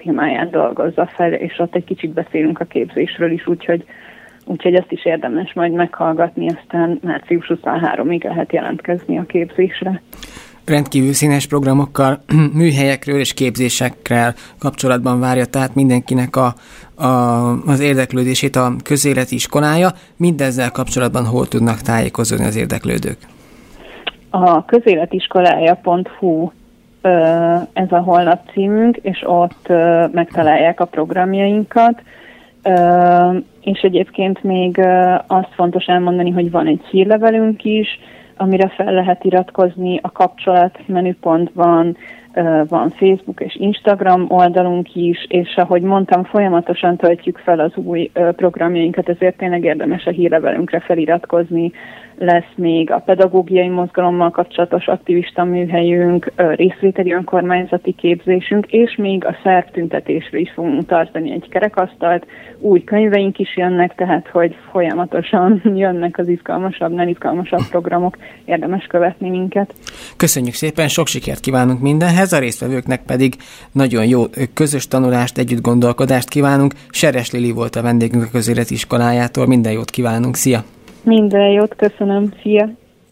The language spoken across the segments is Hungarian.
témáját dolgozza fel, és ott egy kicsit beszélünk a képzésről is, úgyhogy ezt is érdemes majd meghallgatni, aztán március 23-ig lehet jelentkezni a képzésre. Rendkívül színes programokkal, műhelyekről és képzésekkel kapcsolatban várja tehát mindenkinek az érdeklődését a közéleti iskolája. Mindezzel kapcsolatban hol tudnak tájékozódni az érdeklődők? A közéletiskolája.hu ez a honlap címünk, és ott megtalálják a programjainkat. És egyébként még azt fontos elmondani, hogy van egy hírlevelünk is, amire fel lehet iratkozni, a kapcsolat menüpontban, van Facebook és Instagram oldalunk is, és ahogy mondtam, folyamatosan töltjük fel az új programjainkat, ezért tényleg érdemes a hírlevelünkre feliratkozni. Lesz még a pedagógiai mozgalommal kapcsolatos aktivista műhelyünk, részvételi önkormányzati képzésünk, és még a szervtüntetésre is fogunk tartani egy kerekasztalt. Új könyveink is jönnek, tehát hogy folyamatosan jönnek az izgalmasabb, izgalmasabb programok, érdemes követni minket. Köszönjük szépen, sok sikert kívánunk mindenhez, a résztvevőknek pedig nagyon jó közös tanulást, együtt gondolkodást kívánunk. Seres Lili volt a vendégünk a közéleti iskolájától, minden jót kívánunk, szia! Minden jót, köszönöm, szia!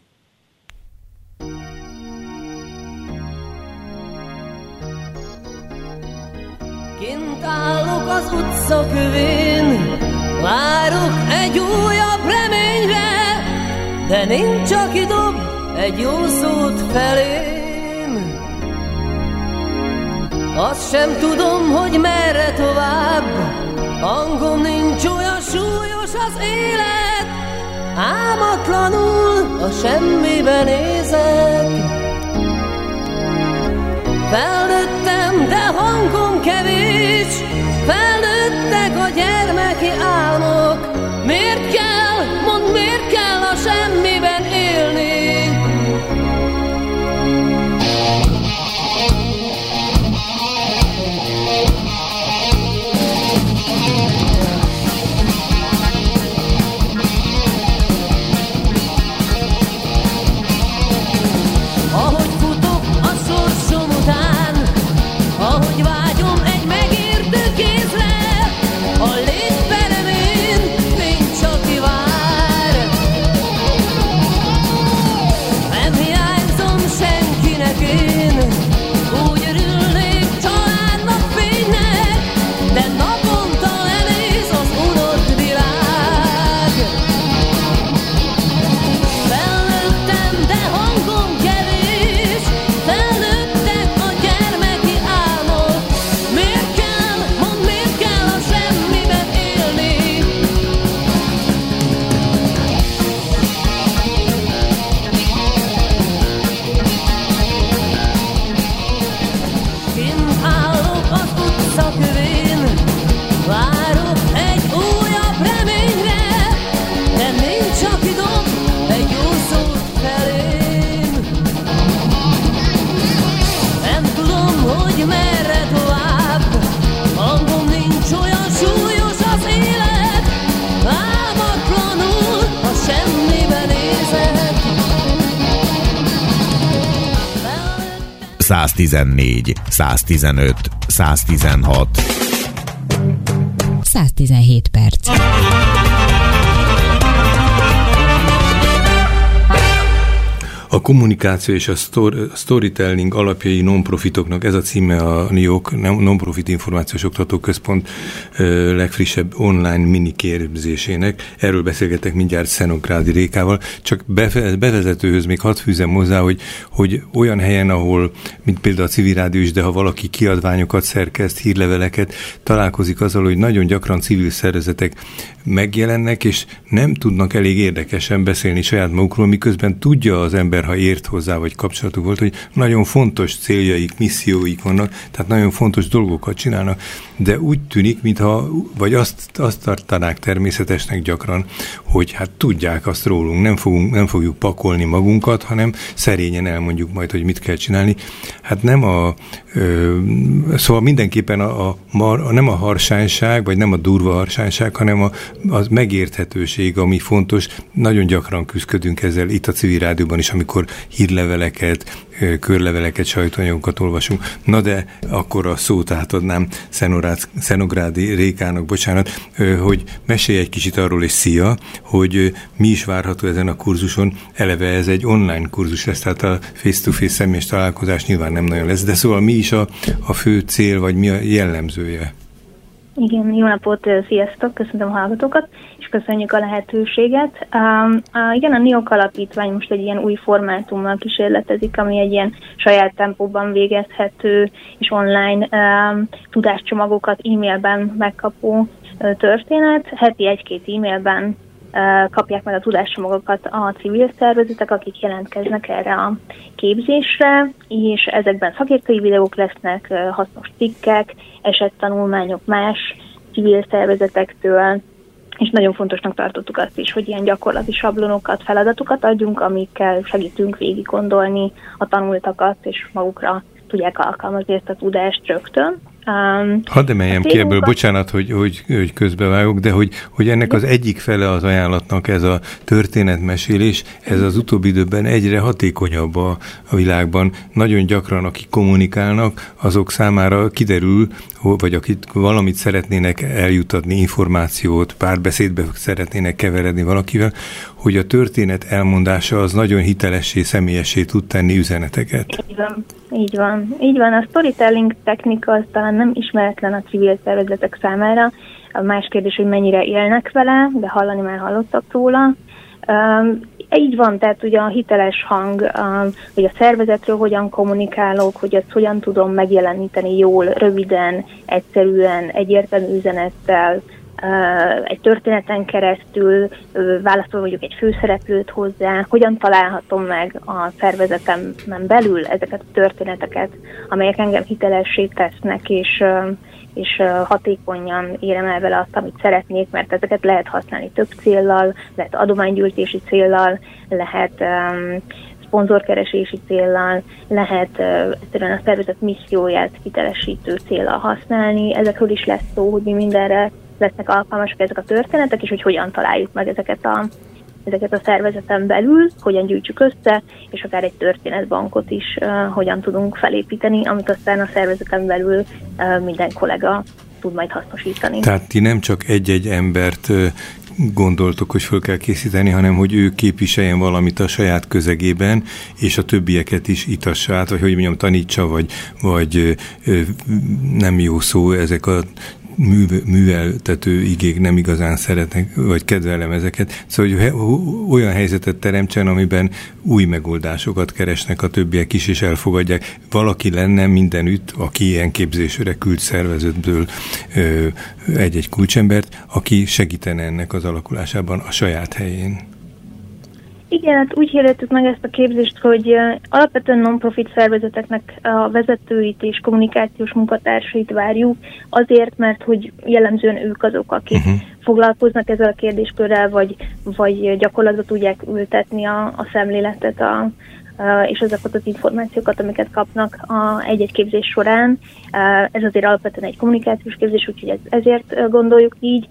Kint állok az utca kövén, várok egy újabb reményre, de nincs, aki dob egy jó szót felém. Azt sem tudom, hogy merre tovább, hangom nincs, olyan súlyos az élet, álmatlanul a semmibe nézek. Felnőttem, de hangom kevés, felnőttek a gyermeki álmok. Miért kell, mondd, miért kell a semmiben élni? Ahogy vágyom egy megértő kézre, a létperemén nincs, aki vár. Nem hiányzom senkinek én, úgy örülnék családnak, fénynek, de naponta lenéz az unott világ. Felnőttem, de hangom kevés, felnőttek a gyermeki álmok. Miért kell, mondd, miért kell a semmiben élni? Kint állok az utca kövén, várok egy újabb reményre, de nincs, aki dob egy jó szót felém. Nem tudom, hogy merre tovább, hangom nincs, olyan súlyos az élet, álmatlanul a semmibe nézek. 114, 115, 116. 117 perc. A kommunikáció és a storytelling alapjai non-profitoknak, ez a címe a NIOK, Non-Profit Információs Oktatóközpont legfrissebb online mini képzésének. Erről beszélgetek mindjárt Szenokrádi Rékával. Csak bevezetőhöz még hadd fűzem hozzá, hogy olyan helyen, ahol, mint például a Civil Rádió is, de ha valaki kiadványokat szerkeszt, hírleveleket, találkozik azzal, hogy nagyon gyakran civil szervezetek megjelennek, és nem tudnak elég érdekesen beszélni saját magukról, miközben tudja az ember, ha ért hozzá, vagy kapcsolatuk volt, hogy nagyon fontos céljaik, misszióik vannak, tehát nagyon fontos dolgokat csinálnak, de úgy tűnik, mintha, vagy azt tartanák természetesnek gyakran, hogy hát tudják azt rólunk, nem fogjuk pakolni magunkat, hanem szerényen elmondjuk majd, hogy mit kell csinálni. Hát nem szóval mindenképpen nem a harsányság, vagy nem a durva harsányság, hanem az megérthetőség, ami fontos. Nagyon gyakran küzdködünk ezzel itt a Civil Rádióban is, amikor amikor hírleveleket, körleveleket, sajtóanyagokat olvasunk. Na de akkor a szót átadnám Szenográdi Rékának, hogy mesélj egy kicsit arról, és szia, hogy mi is várható ezen a kurzuson. Eleve ez egy online kurzus lesz, tehát a face-to-face személyes találkozás nyilván nem nagyon lesz, de szóval mi is a fő cél, vagy mi a jellemzője? Igen, jó napot, sziasztok, köszöntöm a hallgatókat, és köszönjük a lehetőséget. Igen, a NIOK alapítvány most egy ilyen új formátummal kísérletezik, ami egy ilyen saját tempóban végezhető és online tudáscsomagokat e-mailben megkapó történet. Heti 1-2 e-mailben kapják meg a tudáscsomagokat a civil szervezetek, akik jelentkeznek erre a képzésre, és ezekben szakértői videók lesznek, hasznos cikkek, esettanulmányok más civil szervezetektől, és nagyon fontosnak tartottuk azt is, hogy ilyen gyakorlati sablonokat, feladatokat adjunk, amikkel segítünk végig gondolni a tanultakat, és magukra tudják alkalmazni ezt a tudást rögtön. Hadd emeljem ki ebből, bocsánat, hogy közbevágok, de hogy ennek az egyik fele az ajánlatnak ez a történetmesélés, ez az utóbbi időben egyre hatékonyabb a világban. Nagyon gyakran, akik kommunikálnak, azok számára kiderül, vagy akik valamit szeretnének eljutatni, információt, párbeszédbe szeretnének keveredni valakivel, hogy a történet elmondása az nagyon hitelessé, személyessé tud tenni üzeneteket. Így van. A storytelling technika az talán nem ismeretlen a civil szervezetek számára. A más kérdés, hogy mennyire élnek vele, de hallani már hallottak róla. Így van, tehát ugye a hiteles hang, hogy a szervezetről hogyan kommunikálok, hogy azt hogyan tudom megjeleníteni jól, röviden, egyszerűen, egyértelmű üzenettel, egy történeten keresztül válaszol mondjuk egy főszereplőt hozzá, hogyan találhatom meg a szervezetemen belül ezeket a történeteket, amelyek engem hitelessé tesznek, és hatékonyan érem el vele azt, amit szeretnék, mert ezeket lehet használni több céllal, lehet adománygyűjtési céllal, lehet szponzorkeresési céllal, lehet egyszerűen a szervezet misszióját hitelesítő céllal használni. Ezekről is lesz szó, hogy mi mindenre lesznek alkalmasak ezek a történetek, és hogy hogyan találjuk meg ezeket a szervezeten belül, hogyan gyűjtsük össze, és akár egy történetbankot is hogyan tudunk felépíteni, amit aztán a szervezeten belül minden kollega tud majd hasznosítani. Tehát ti nem csak egy-egy embert gondoltok, hogy föl kell készíteni, hanem hogy ő képviseljen valamit a saját közegében, és a többieket is itassa át, vagy hogy mondjam, tanítsa, vagy nem jó szó, ezek a műveltető igék nem igazán szeretnek, vagy kedvelem ezeket. Szóval, hogy olyan helyzetet teremtsen, amiben új megoldásokat keresnek a többiek is, és elfogadják. Valaki lenne mindenütt, aki ilyen képzésre küld szervezetből egy-egy kulcsembert, aki segítene ennek az alakulásában a saját helyén. Igen, hát úgy hirdettük meg ezt a képzést, hogy alapvetően non-profit szervezeteknek a vezetőit és kommunikációs munkatársait várjuk, azért, mert hogy jellemzően ők azok, akik foglalkoznak ezzel a kérdéskörrel, vagy gyakorlatban tudják ültetni a szemléletet és azokat az információkat, amiket kapnak egy-egy képzés során. Ez azért alapvetően egy kommunikációs képzés, úgyhogy ezért gondoljuk így,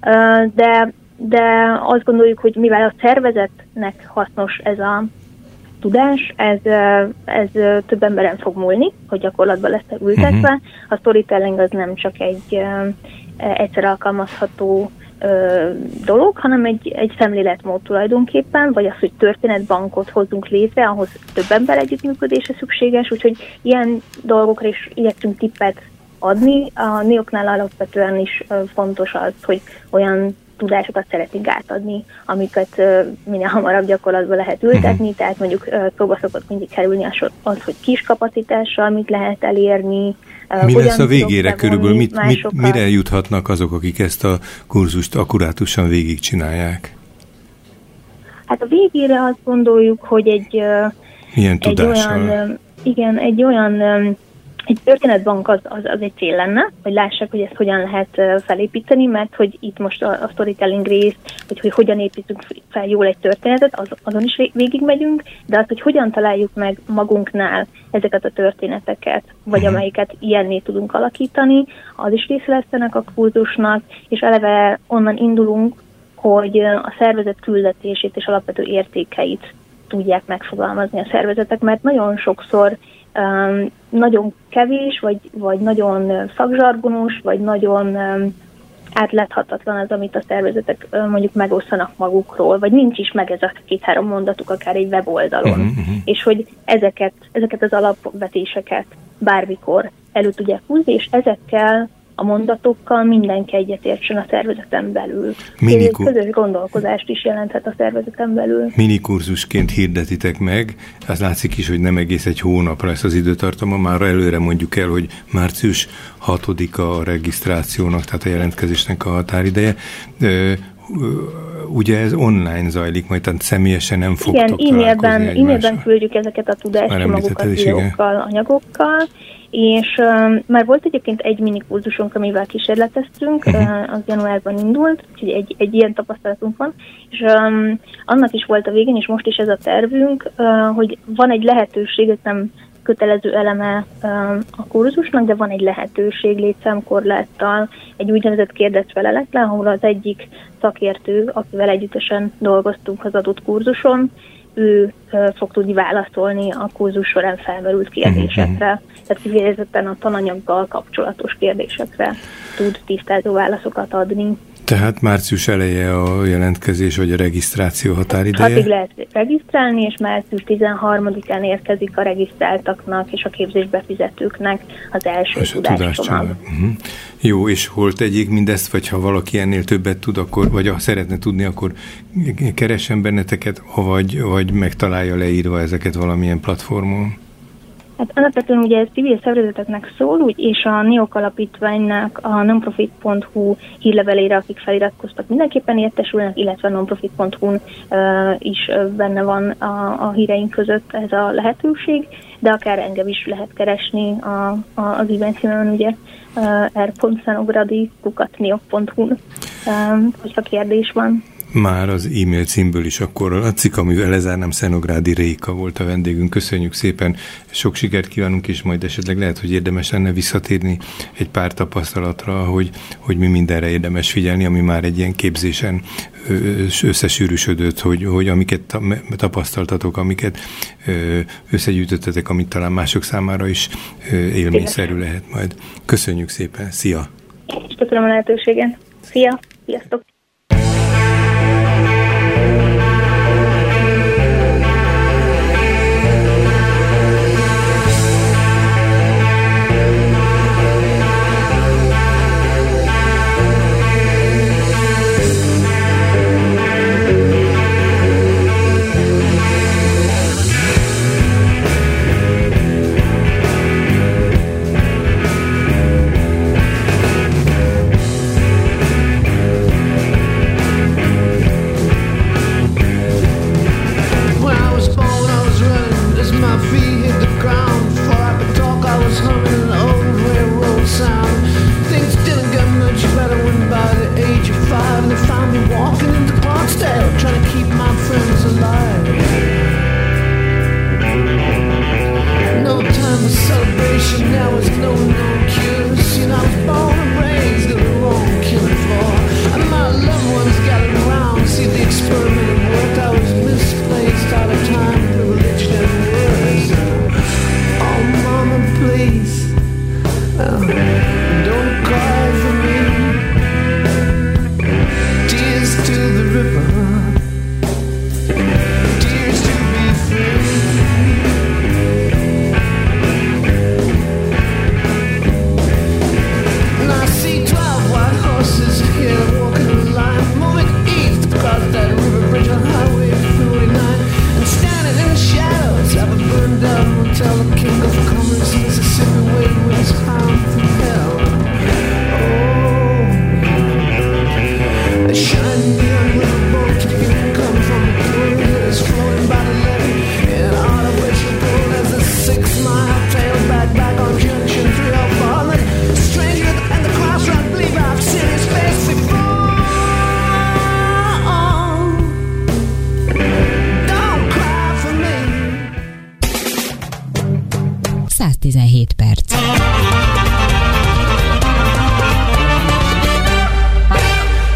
de azt gondoljuk, hogy mivel a szervezetnek hasznos ez a tudás, ez több emberen fog múlni, hogy gyakorlatban lesz ültetve. A storytelling az nem csak egy egyszer alkalmazható dolog, hanem egy szemléletmód tulajdonképpen, vagy az, hogy történetbankot hozzunk létre, ahhoz több ember együttműködése szükséges, úgyhogy ilyen dolgokra is igyekszünk tippet adni. A NIOK-nál alapvetően is fontos az, hogy olyan tudásokat szeretnénk átadni, amiket minél hamarabb gyakorlatban lehet ültetni, tehát mondjuk szóba szokott mindig kerülni az, hogy kis kapacitással mit lehet elérni. Mi lesz a végére körülbelül? Mire juthatnak azok, akik ezt a kurzust akkurátusan végigcsinálják? Hát a végére azt gondoljuk, hogy egy történetbank az egy cél lenne, hogy lássák, hogy ezt hogyan lehet felépíteni, mert hogy itt most a storytelling rész, hogy hogyan építünk fel jól egy történetet, azon is végigmegyünk, de az, hogy hogyan találjuk meg magunknál ezeket a történeteket, vagy amelyiket ilyenné tudunk alakítani, az is része lesz ennek a kurzusnak, és eleve onnan indulunk, hogy a szervezet küldetését és alapvető értékeit tudják megfogalmazni a szervezetek, mert nagyon sokszor nagyon kevés, vagy nagyon szakzsargonos, vagy nagyon átláthatatlan az, amit a szervezetek mondjuk megosztanak magukról, vagy nincs is meg ez a 2-3 mondatuk akár egy weboldalon. És hogy ezeket az alapvetéseket bármikor elő tudják húzni, és ezekkel a mondatokkal mindenki egyetértsen a szervezeten belül. Ez közös gondolkozást is jelenthet a szervezeten belül. Minikurzusként hirdetitek meg, az látszik is, hogy nem egész egy hónapra lesz az időtartama, már előre mondjuk el, hogy március 6-a a regisztrációnak, tehát a jelentkezésnek a határideje. Ugye ez online zajlik, majd tehát személyesen nem fogtok találkozni e-mailben küldjük ezeket a tudáscsomagokat, videókkal, anyagokkal, és már volt egyébként egy minikurzusunk, amivel kísérleteztünk, az januárban indult, úgyhogy egy ilyen tapasztalatunk van, és annak is volt a végén, és most is ez a tervünk, hogy van egy lehetőség, ez nem kötelező eleme a kurzusnak, de van egy lehetőség létszámkorláttal, egy úgynevezett kérdezfelelekkel, ahol az egyik szakértő, akivel együttesen dolgoztunk az adott kurzuson, ő fog tudni válaszolni a kurzus során felmerült kérdésekre. Tehát kifejezetten a tananyaggal kapcsolatos kérdésekre tud tisztázó válaszokat adni. Tehát március eleje a jelentkezés, vagy a regisztráció határideje? 6-ig lehet regisztrálni, és március 13-án érkezik a regisztráltaknak és a képzésbefizetőknek az első tudáscsomag. Jó, és hol tegyék mindezt, vagy ha valaki ennél többet tud, akkor, vagy ha szeretne tudni, akkor keressen benneteket, vagy megtalálja leírva ezeket valamilyen platformon? Hát alapvetően ugye ez civil szervezeteknek szól, és a NIOK alapítványnak a nonprofit.hu hírlevelére, akik feliratkoztak, mindenképpen értesülnek, illetve a nonprofit.hu-n is benne van a híreink között ez a lehetőség, de akár engem is lehet keresni az e-mail címön, ugye r.szenogradi@niok.hu-n, hogyha kérdés van. Már az e-mail címből is akkor a cikk, amivel lezárnám, Szenográdi Réka volt a vendégünk. Köszönjük szépen, sok sikert kívánunk, és majd esetleg lehet, hogy érdemes lenne visszatérni egy pár tapasztalatra, hogy mi mindenre érdemes figyelni, ami már egy ilyen képzésen összesűrűsödött, hogy amiket tapasztaltatok, amiket összegyűjtöttetek, amit talán mások számára is élményszerű lehet majd. Köszönjük szépen, szia! És köszönöm a lehetőséget. Szia! Sziasztok!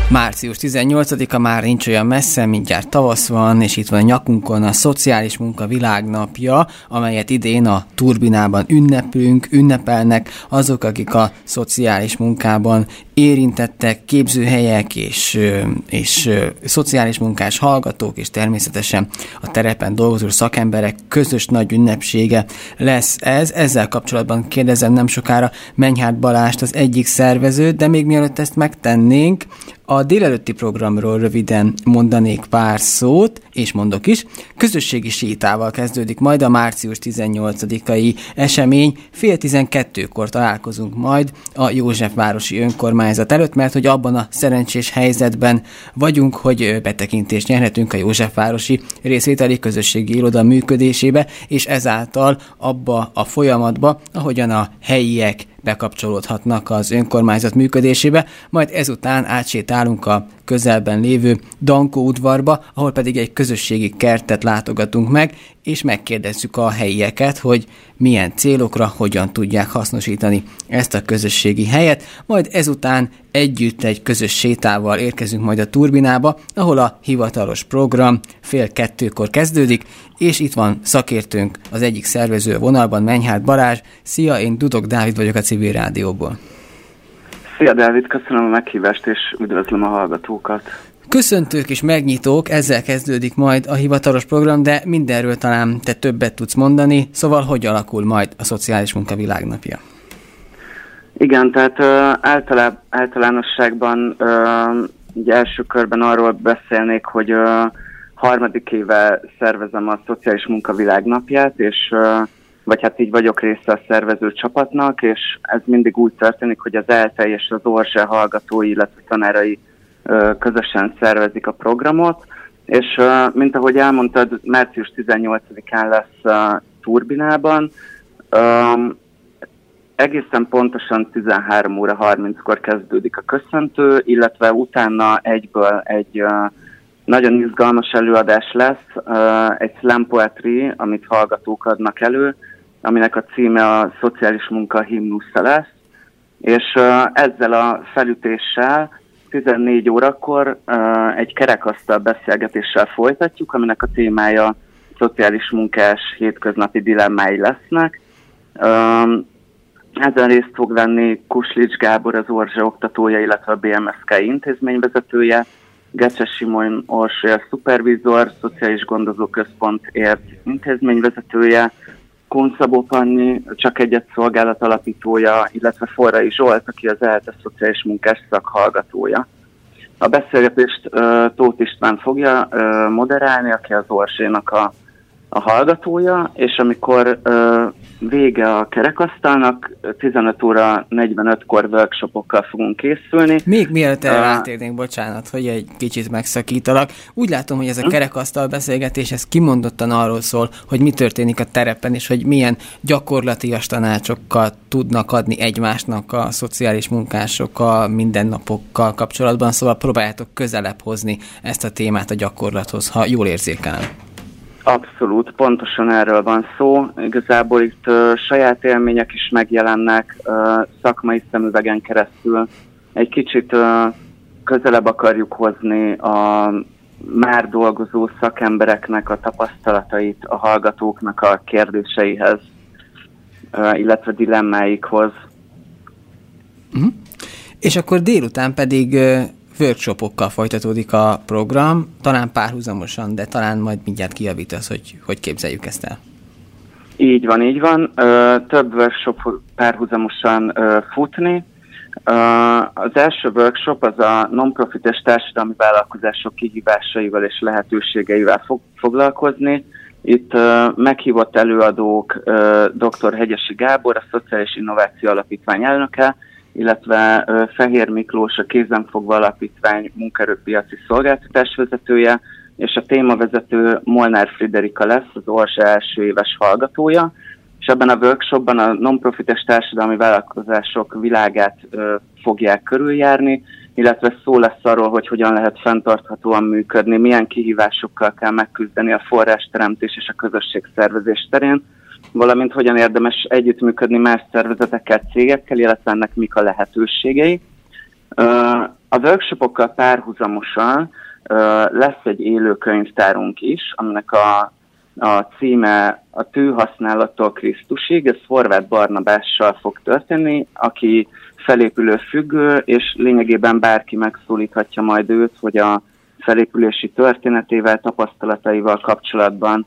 Március 18-a már nincs olyan messze, mindjárt tavasz van, és itt van a nyakunkon a Szociális Munka Világnapja, amelyet idén a Turbinában ünnepelnek azok, akik a szociális munkában érintettek, képzőhelyek és szociális munkás hallgatók, és természetesen a terepen dolgozó szakemberek közös nagy ünnepsége lesz ez. Ezzel kapcsolatban kérdezem nem sokára Menyhárt Balást, az egyik szervezőt, de még mielőtt ezt megtennénk, a délelőtti programról röviden mondanék pár szót, és mondok is. Közösségi sétával kezdődik majd a március 18-ai esemény. 11:30-kor találkozunk majd a Józsefvárosi Önkormányzat előtt, mert hogy abban a szerencsés helyzetben vagyunk, hogy betekintést nyerhetünk a Józsefvárosi részvételi közösségi iroda működésébe, és ezáltal abba a folyamatba, ahogyan a helyiek bekapcsolódhatnak az önkormányzat működésébe, majd ezután átsétálunk a közelben lévő Dankó udvarba, ahol pedig egy közösségi kertet látogatunk meg, és megkérdezzük a helyieket, hogy milyen célokra, hogyan tudják hasznosítani ezt a közösségi helyet, majd ezután együtt egy közös sétával érkezünk majd a Turbinába, ahol a hivatalos program 11:30-kor kezdődik, és itt van szakértőnk, az egyik szervező a vonalban, Menyhárt Balázs. Szia, én Dudok Dávid vagyok a Civil Rádióból. Szia Dávid, köszönöm a meghívást, és üdvözlöm a hallgatókat. Köszöntők és megnyitók, ezzel kezdődik majd a hivatalos program, de mindenről talán te többet tudsz mondani, szóval hogy alakul majd a Szociális Munka Világnapja? Igen, tehát általánosságban így első körben arról beszélnék, hogy harmadik éve szervezem a Szociális Munka Világnapját, és vagy hát így vagyok része a szervező csapatnak, és ez mindig úgy történik, hogy az ELTE és az ORZSE hallgatói, illetve tanárai közösen szervezik a programot, és mint ahogy elmondtad, március 18-án lesz Turbinában, egészen pontosan 13:30-kor kezdődik a köszöntő, illetve utána egyből egy nagyon izgalmas előadás lesz, egy slam poetry, amit hallgatók adnak elő, aminek a címe a Szociális Munka himnusza lesz, és ezzel a felütéssel 14 órakor egy kerekasztal beszélgetéssel folytatjuk, aminek a témája szociális munkás hétköznapi dilemmái lesznek. Ezen részt fog venni Kuslics Gábor, az ORZSE oktatója, illetve a BMSK intézményvezetője, Gecses Simon Orsolya szupervizor, Szociális Gondozóközpont ért intézményvezetője, Kun Szabó Panni, Csak Egyet Szolgálat alapítója, illetve Forrai Zsolt, aki az ELTE szociális munkás szakhallgatója. A beszélgetést Tóth István fogja moderálni, aki az ORZSE-nak a hallgatója, és amikor vége a kerekasztalnak, 15:45-kor workshopokkal fogunk készülni. Még mielőtt rátérnénk, bocsánat, hogy egy kicsit megszakítalak. Úgy látom, hogy ez a kerekasztal beszélgetés, ez kimondottan arról szól, hogy mi történik a terepen, és hogy milyen gyakorlatias tanácsokat tudnak adni egymásnak a szociális munkások a mindennapokkal kapcsolatban, szóval próbáljátok közelebb hozni ezt a témát a gyakorlathoz, ha jól érzékelem. Abszolút, pontosan erről van szó. Igazából itt saját élmények is megjelennek, szakmai szemüvegen keresztül. Egy kicsit közelebb akarjuk hozni a már dolgozó szakembereknek a tapasztalatait a hallgatóknak a kérdéseihez, illetve dilemmáikhoz. Uh-huh. És akkor délután pedig workshopokkal folytatódik a program, talán párhuzamosan, de talán majd mindjárt kijavítasz, hogy képzeljük ezt el. Így van. Több workshop párhuzamosan futni. Az első workshop az a non-profit és társadalmi vállalkozások kihívásaival és lehetőségeivel fog foglalkozni. Itt meghívott előadók dr. Hegyesi Gábor, a Szociális Innováció Alapítvány elnöke, illetve Fehér Miklós, a Kézenfogva Alapítvány munkaerőpiaci szolgáltatásvezetője, és a témavezető Molnár Friderika lesz, az ORZSE első éves hallgatója, és ebben a workshopban a non-profit és társadalmi vállalkozások világát fogják körüljárni, illetve szó lesz arról, hogy hogyan lehet fenntarthatóan működni, milyen kihívásokkal kell megküzdeni a forrásteremtés és a közösségszervezés terén, valamint hogyan érdemes együttműködni más szervezetekkel, cégekkel, illetve ennek mik a lehetőségei. A workshopokkal párhuzamosan lesz egy élő könyvtárunk is, aminek a címe a Tűhasználattól Krisztusig, ez Horváth Barnabással fog történni, aki felépülő függő, és lényegében bárki megszólíthatja majd őt, hogy a felépülési történetével, tapasztalataival kapcsolatban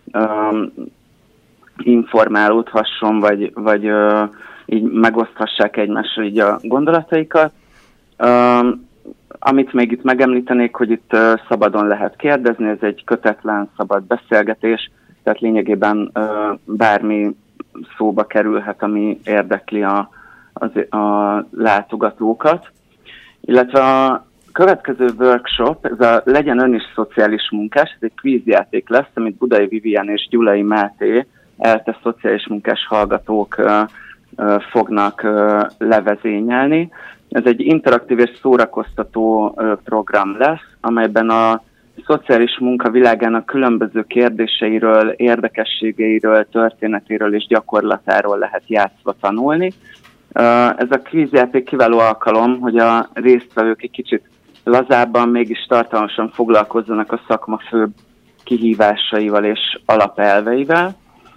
informálódhasson, vagy így megoszthassák egymással így a gondolataikat. Amit még itt megemlítenék, hogy itt szabadon lehet kérdezni, ez egy kötetlen, szabad beszélgetés, tehát lényegében bármi szóba kerülhet, ami érdekli a látogatókat. Illetve a következő workshop, ez a Legyen ön is szociális munkás, ez egy kvízjáték lesz, amit Budai Vivian és Gyulai Máté, ELTE szociális munkás hallgatók fognak levezényelni. Ez egy interaktív és szórakoztató program lesz, amelyben a szociális munka világának különböző kérdéseiről, érdekességeiről, történetéről és gyakorlatáról lehet játszva tanulni. Ez a kvízjáték kiváló alkalom, hogy a résztvevők egy kicsit lazábban, mégis tartalmasan foglalkozzanak a szakma főbb kihívásaival és alapelveivel.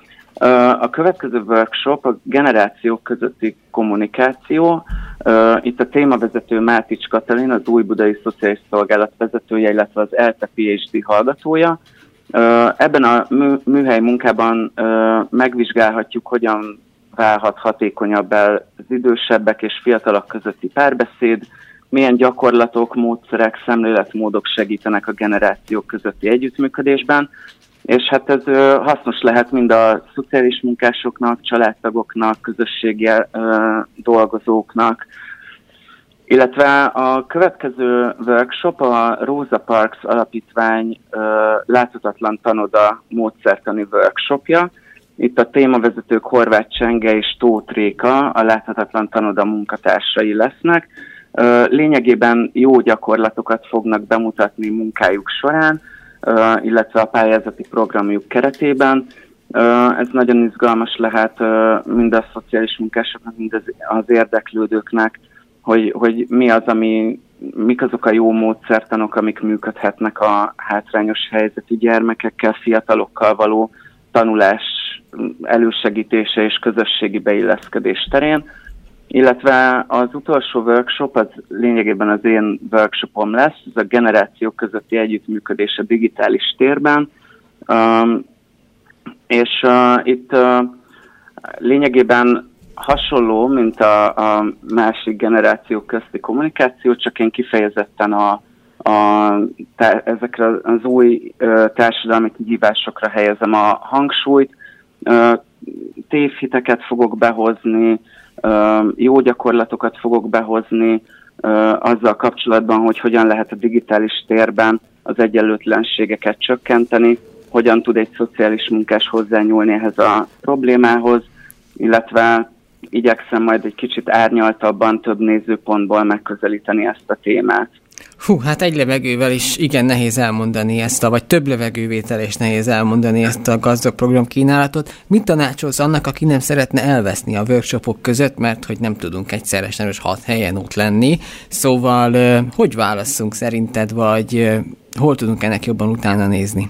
A következő workshop a generációk közötti kommunikáció. Itt a témavezető Mátics Katalin, az Újbudai Szociális Szolgálat vezetője, illetve az ELTE PhD hallgatója. Ebben a műhely munkában megvizsgálhatjuk, hogyan válhat hatékonyabbá az idősebbek és fiatalok közötti párbeszéd, milyen gyakorlatok, módszerek, szemléletmódok segítenek a generációk közötti együttműködésben, és hát ez hasznos lehet mind a szociális munkásoknak, családtagoknak, közösségi dolgozóknak, illetve a következő workshop a Rosa Parks Alapítvány láthatatlan tanoda módszertani workshopja. Itt a témavezetők Horváth Csenge és Tóth Réka, a láthatatlan tanoda munkatársai lesznek. Lényegében jó gyakorlatokat fognak bemutatni munkájuk során, illetve a pályázati programjuk keretében. Ez nagyon izgalmas lehet mind a szociális munkásoknak, mind az érdeklődőknek, hogy mik azok a jó módszertanok, amik működhetnek a hátrányos helyzetű gyermekekkel, fiatalokkal való tanulás elősegítése és közösségi beilleszkedés terén. Illetve az utolsó workshop, az lényegében az én workshopom lesz, ez a generációk közötti együttműködés a digitális térben, és itt lényegében hasonló, mint a másik generációk közti kommunikáció, csak én kifejezetten ezekre az új társadalmi kihívásokra helyezem a hangsúlyt, tévhiteket fogok behozni, jó gyakorlatokat fogok behozni azzal kapcsolatban, hogy hogyan lehet a digitális térben az egyenlőtlenségeket csökkenteni, hogyan tud egy szociális munkás hozzányúlni ehhez a problémához, illetve igyekszem majd egy kicsit árnyaltabban, több nézőpontból megközelíteni ezt a témát. Hát egy levegővel is igen nehéz elmondani vagy több levegővétel is nehéz elmondani ezt a gazdag programkínálatot. Mit tanácsolsz annak, aki nem szeretne elveszni a workshopok között, mert hogy nem tudunk egyszerre sajnos 6 helyen ott lenni. Szóval hogy válasszunk szerinted, vagy hol tudunk ennek jobban utána nézni?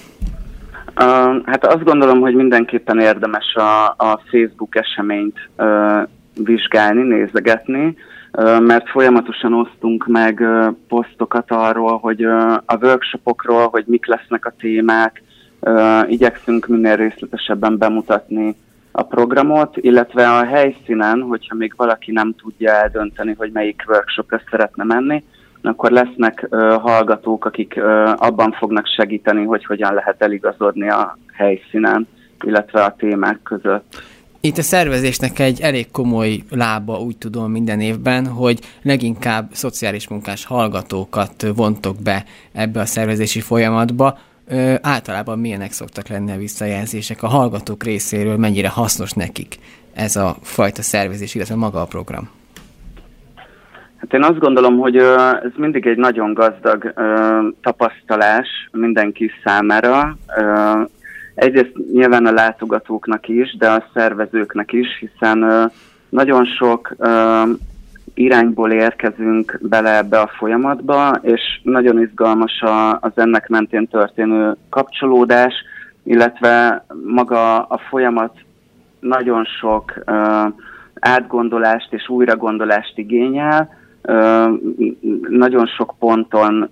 Hát azt gondolom, hogy mindenképpen érdemes a Facebook eseményt vizsgálni, nézegetni, mert folyamatosan osztunk meg posztokat arról, hogy a workshopokról, hogy mik lesznek a témák, igyekszünk minél részletesebben bemutatni a programot, illetve a helyszínen, hogyha még valaki nem tudja eldönteni, hogy melyik workshopra szeretne menni, akkor lesznek hallgatók, akik abban fognak segíteni, hogy hogyan lehet eligazodni a helyszínen, illetve a témák között. Itt a szervezésnek egy elég komoly lába, úgy tudom, minden évben, hogy leginkább szociális munkás hallgatókat vontok be ebbe a szervezési folyamatba. Általában milyenek szoktak lenni a visszajelzések a hallgatók részéről, mennyire hasznos nekik ez a fajta szervezés, illetve maga a program? Hát én azt gondolom, hogy ez mindig egy nagyon gazdag tapasztalás mindenki számára. Egyrészt nyilván a látogatóknak is, de a szervezőknek is, hiszen nagyon sok irányból érkezünk bele ebbe a folyamatba, és nagyon izgalmas az ennek mentén történő kapcsolódás, illetve maga a folyamat nagyon sok átgondolást és újragondolást igényel, nagyon sok ponton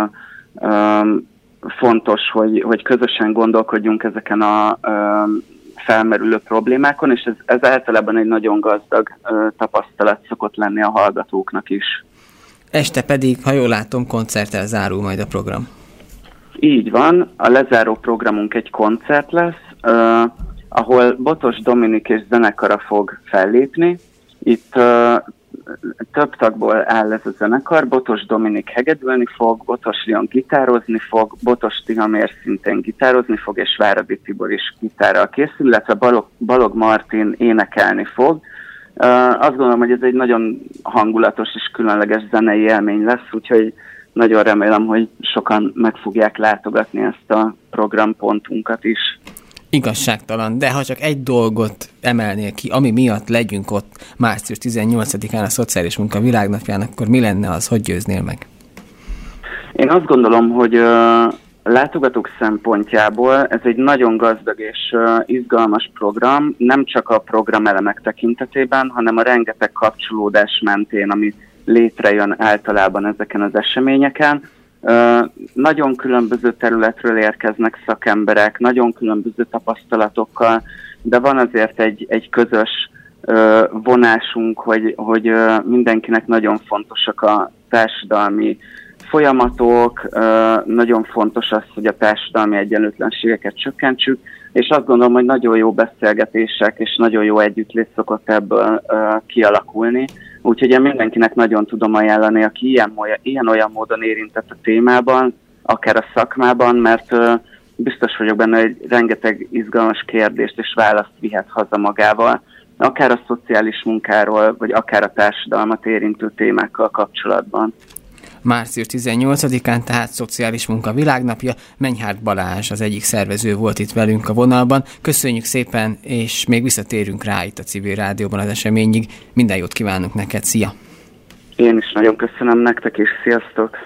fontos, hogy közösen gondolkodjunk ezeken a felmerülő problémákon, és ez általában egy nagyon gazdag tapasztalat szokott lenni a hallgatóknak is. Este pedig, ha jól látom, koncerttel zárul majd a program. Így van, a lezáró programunk egy koncert lesz, ahol Botos Dominik és zenekara fog fellépni. Itt több tagból áll ez a zenekar, Botos Dominik hegedülni fog, Botos Lion gitározni fog, Botos Tihamér szintén gitározni fog, és Váradi Tibor is gitárral készül, illetve Balog Martin énekelni fog. Azt gondolom, hogy ez egy nagyon hangulatos és különleges zenei élmény lesz, úgyhogy nagyon remélem, hogy sokan meg fogják látogatni ezt a programpontunkat is. Igazságtalan, de ha csak egy dolgot emelnél ki, ami miatt legyünk ott március 18-án a Szociális Munka Világnapján, akkor mi lenne az, hogy győznél meg? Én azt gondolom, hogy látogatók szempontjából ez egy nagyon gazdag és izgalmas program, nem csak a programelemek tekintetében, hanem a rengeteg kapcsolódás mentén, ami létrejön általában ezeken az eseményeken. Nagyon különböző területről érkeznek szakemberek, nagyon különböző tapasztalatokkal, de van azért egy közös vonásunk, hogy mindenkinek nagyon fontosak a társadalmi folyamatok, nagyon fontos az, hogy a társadalmi egyenlőtlenségeket csökkentsük, és azt gondolom, hogy nagyon jó beszélgetések és nagyon jó együttlét szokott ebből kialakulni. Úgyhogy én mindenkinek nagyon tudom ajánlani, aki ilyen-olyan módon érintett a témában, akár a szakmában, mert biztos vagyok benne, hogy rengeteg izgalmas kérdést és választ vihet haza magával, akár a szociális munkáról, vagy akár a társadalmat érintő témákkal kapcsolatban. Március 18-án, tehát Szociális Munka Világnapja. Menyhárt Balázs az egyik szervező volt itt velünk a vonalban. Köszönjük szépen, és még visszatérünk rá itt a Civil Rádióban az eseményig. Minden jót kívánunk neked, szia! Én is nagyon köszönöm nektek, és sziasztok!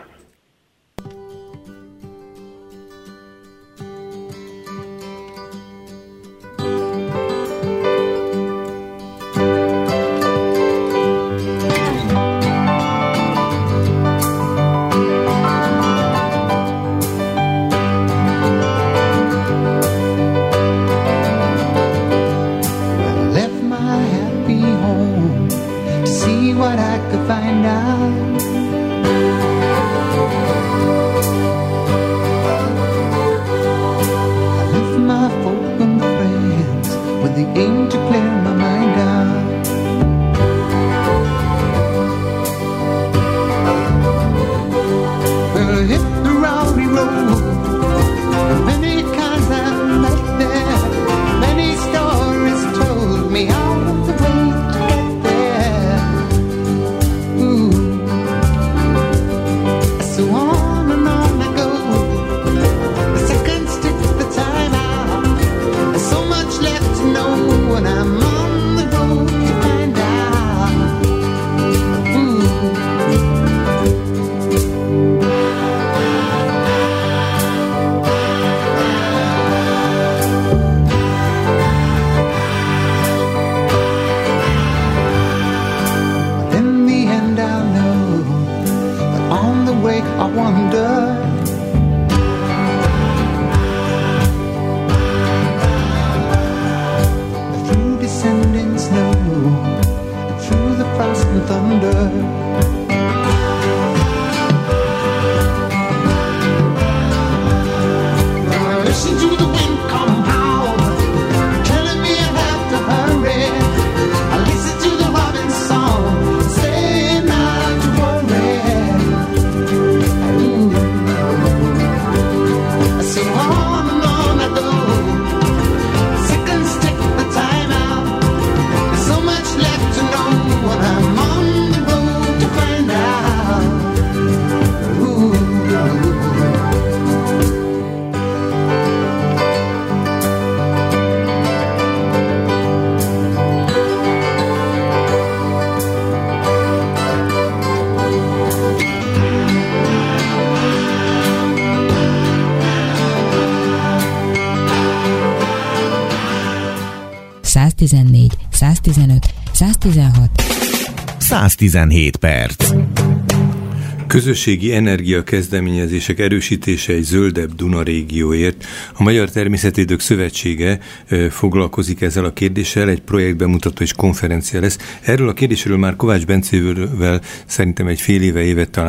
014 115 116 117 perc. Közösségi energiakezdeményezések erősítése egy zöldebb Duna régióért. A Magyar Természetvédők Szövetsége foglalkozik ezzel a kérdéssel, egy projektbemutató és konferencia lesz. Erről a kérdésről már Kovács Bencével szerintem egy fél éve talán